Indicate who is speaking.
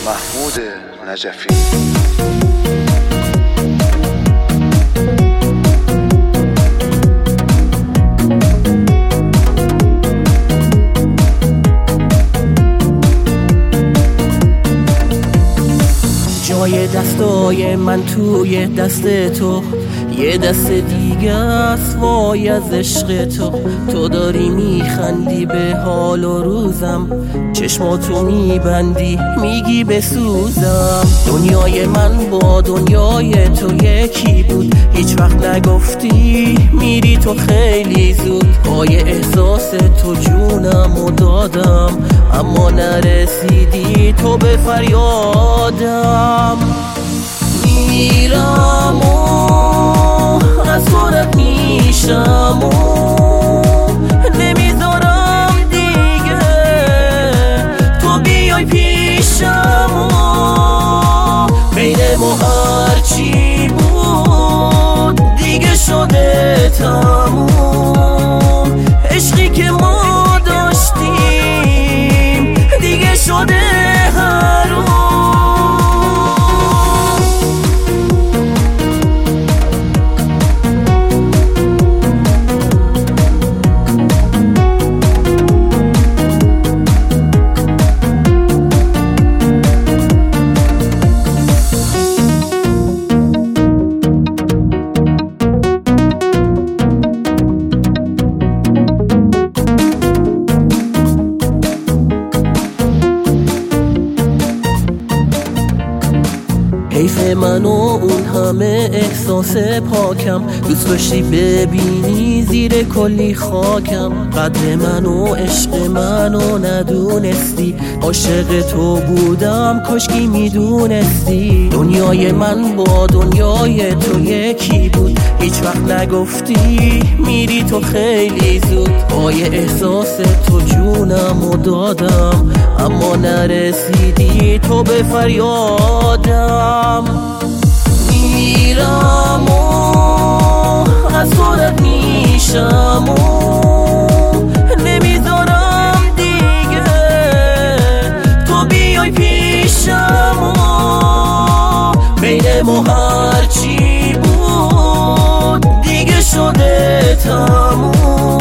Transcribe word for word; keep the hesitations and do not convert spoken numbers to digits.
Speaker 1: محمود نجفی.
Speaker 2: جای دستای من توی دست تو، یه دست دیگه است وای از عشق تو. تو داری میخندی به حال و روزم، چشماتو میبندی میگی بسوزم. دنیای من با دنیای تو یکی بود، هیچ وقت نگفتی میری تو خیلی زود. پای احساس تو جونم و دادم، اما نرسیدی تو به فریادم. میرم و از خودت میشم و نمیذارم دیگه تو بیای پیشم و بین ما هرچی بود دیگه شده تموم. عشقی که ما داشتیم دیگه شده حروم. حیف من و اون همه احساس پاکم، دوست داشتی ببینی زیر کلی خاکم. قدر من و عشق منو ندونستی، عاشق تو بودم کاشکی میدونستی. دنیای من با دنیای تو یکی بود، هیچ وقت نگفتی میری تو خیلی زود. پای احساس تو جونم و دادم، اما نرسیدی تو به فریادم. میرم و از خودت میشم و نمیذارم دیگه تو بیای پیشم و بین ما هرچی بود دیگه شده تموم.